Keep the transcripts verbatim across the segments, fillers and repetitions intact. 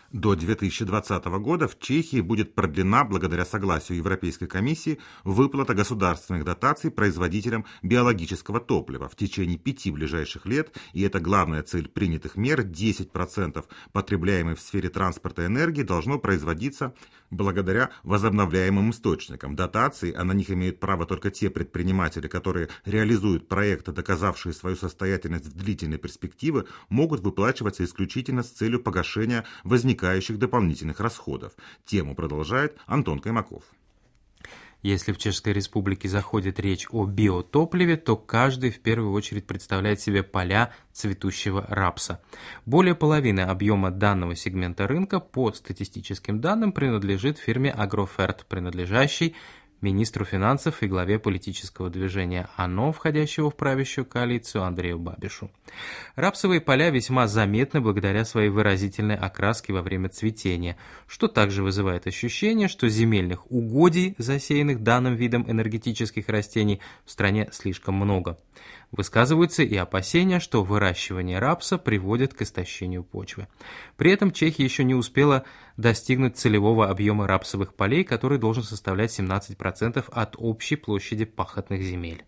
До две тысячи двадцатого года в Чехии будет продлена, благодаря согласию Европейской комиссии, выплата государственных дотаций производителям биологического топлива в течение пяти ближайших лет, и это главная цель принятых мер. десять процентов потребляемой в сфере транспорта энергии должно производиться благодаря возобновляемым источникам. Дотации, а на них имеют право только те предприниматели, которые реализуют проекты, доказавшие свою состоятельность в длительной перспективе, могут выплачиваться исключительно с целью погашения возникающих дополнительных расходов. Тему продолжает Антон Каймаков. Если в Чешской Республике заходит речь о биотопливе, то каждый в первую очередь представляет себе поля цветущего рапса. Более половины объема данного сегмента рынка по статистическим данным принадлежит фирме Агроферт, принадлежащей министру финансов и главе политического движения ОНО, входящего в правящую коалицию, Андрею Бабишу. Рапсовые поля весьма заметны благодаря своей выразительной окраске во время цветения, что также вызывает ощущение, что земельных угодий, засеянных данным видом энергетических растений, в стране слишком много. Высказываются и опасения, что выращивание рапса приводит к истощению почвы. При этом Чехия еще не успела достигнуть целевого объема рапсовых полей, который должен составлять семнадцать процентов от общей площади пахотных земель.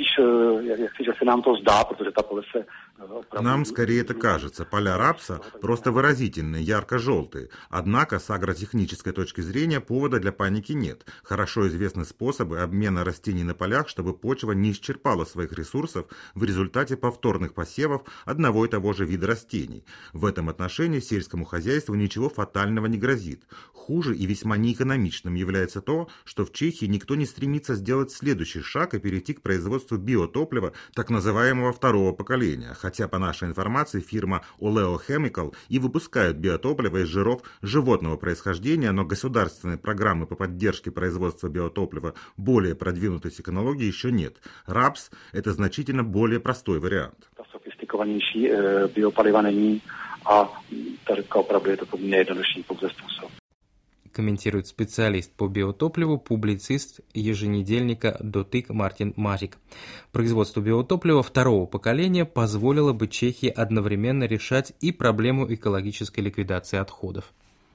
Нам скорее это кажется. Поля рапса просто выразительные, ярко-желтые. Однако с агротехнической точки зрения повода для паники нет. Хорошо известны способы обмена растений на полях, чтобы почва не исчерпала своих ресурсов в результате повторных посевов одного и того же вида растений. В этом отношении сельскому хозяйству ничего фатального не грозит. Хуже и весьма неэкономичным является то, что в Чехии никто не стремится сделать следующий шаг и перейти к производству биотоплива, так называемого второго поколения. Хотя, по нашей информации, фирма Oleo Chemical и выпускает биотопливо из жиров животного происхождения, но государственной программы по поддержке производства биотоплива более продвинутой технологии еще нет. Рапс – это значительно более простой вариант. Sofistikovanější biopaliva není a ta řepka opravdu je to poměrně jednodušší pouze způsob. Комментирует специалист по биотопливу, публицист еженедельника «Дотык» Мартин Марик. Производство биотоплива второго поколения позволило бы Чехии одновременно решать и проблему экологической ликвидации отходов.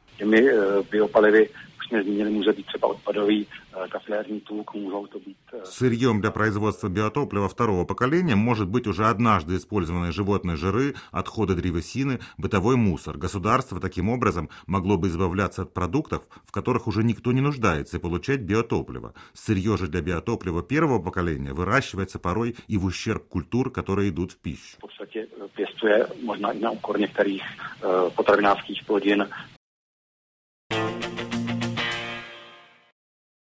Сырьем для производства биотоплива второго поколения может быть уже однажды использованные животные жиры, отходы древесины, бытовой мусор. Государство таким образом могло бы избавляться от продуктов, в которых уже никто не нуждается, и получать биотопливо. Сырье же для биотоплива первого поколения выращивается порой и в ущерб культур, которые идут в пищу. Pěstuje možná i na úkor některých potravinářských plodin